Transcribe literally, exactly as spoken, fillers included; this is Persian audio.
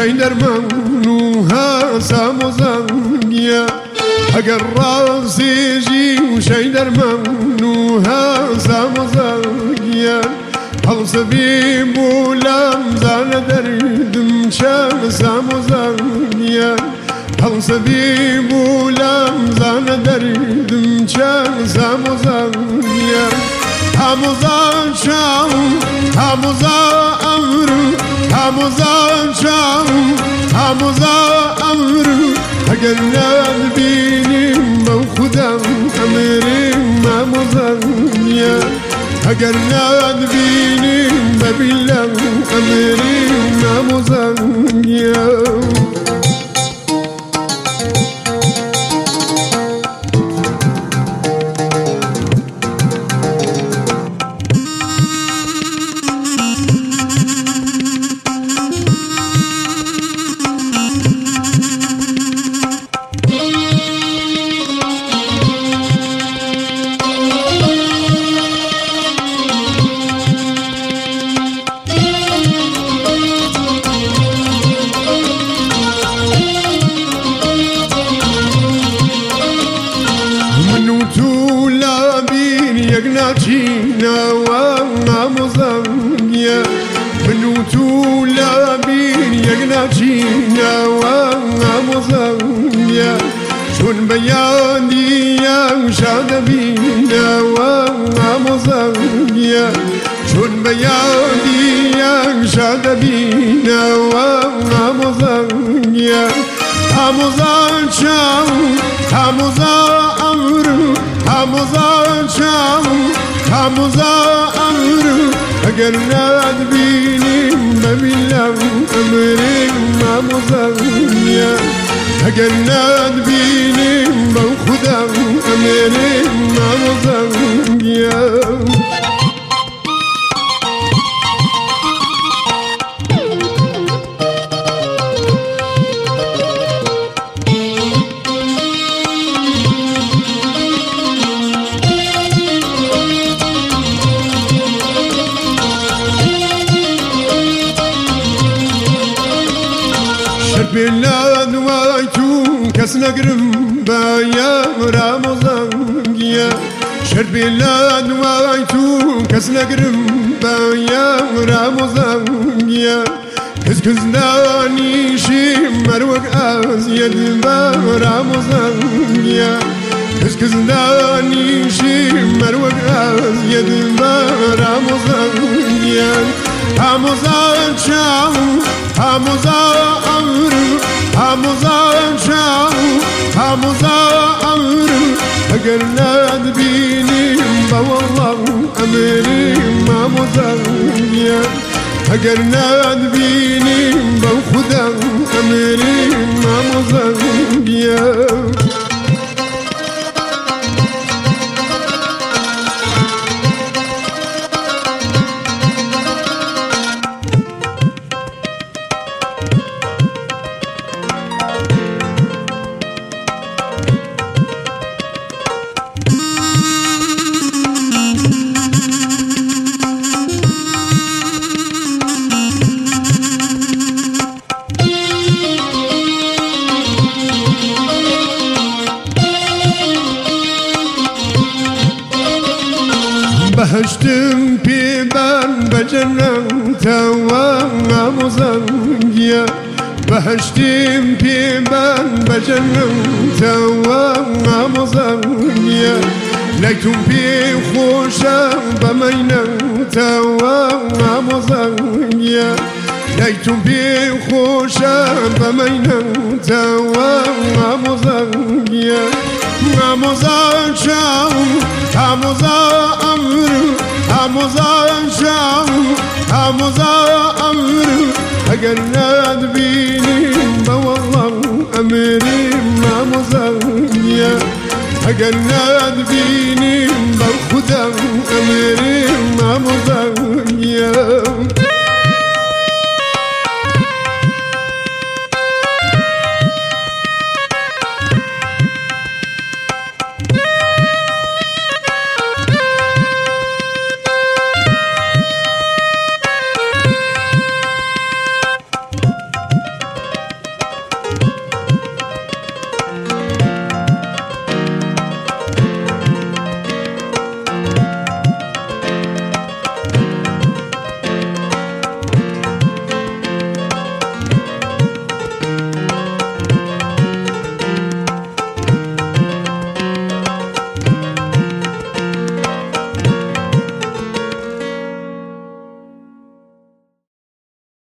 در منو هسم و زنگیه اگر راستی جیوشی در منو هسم و زنگیه حوصبی بولم زن دردم شمسم و زنگیه حوصبی بولم زن دردم شمسم و زنگیه هموزان شام هموزان امر هموزان شام هموزان امر اگر نبینیم با خودم امریم هموزانیه اگر نبینیم ببینم امریم هموزانیه يقنعتينا وغامزانيا منو تولا بين يقنعتينا وغامزانيا شون بياني يا شاد بينا وغامزانيا شون بياني يا شاد بينا وغامزانيا هموزان شام هموزان امر هموزان شام هموزان امر اگر ندبینیم ببینم امریم هموزانیه اگر ندبینیم با خودم امریم هموزانیه بلاد وایتو کس نگرم بایا رمضانگیه شر بلاد وایتو کس نگرم بایا رمضانگیه کس کس دانیشی مروق از ید با رمضانگیه کس کس دانیشی مروق از ید با رمضانگیه هموزان شام هموزان امر هموزان شام هموزان امر اگر ندبینیم با والله امریم هموزانیه اگر ندبینیم با خودم امریم هموزانیه بهشتم پی من بجنت و غمزانگیه بهشتم پی من بجنت و غمزانگیه لیکن پی خوشم بمینت و غمزانگیه لیکن پی خوشم بمینت و غمزانگیه غمزان شام هموزان امر هموزان شام هموزان امر اگر ندبینیم با والله امریم هموزانیه اگر ندبینیم با خودم امریم هموزانیه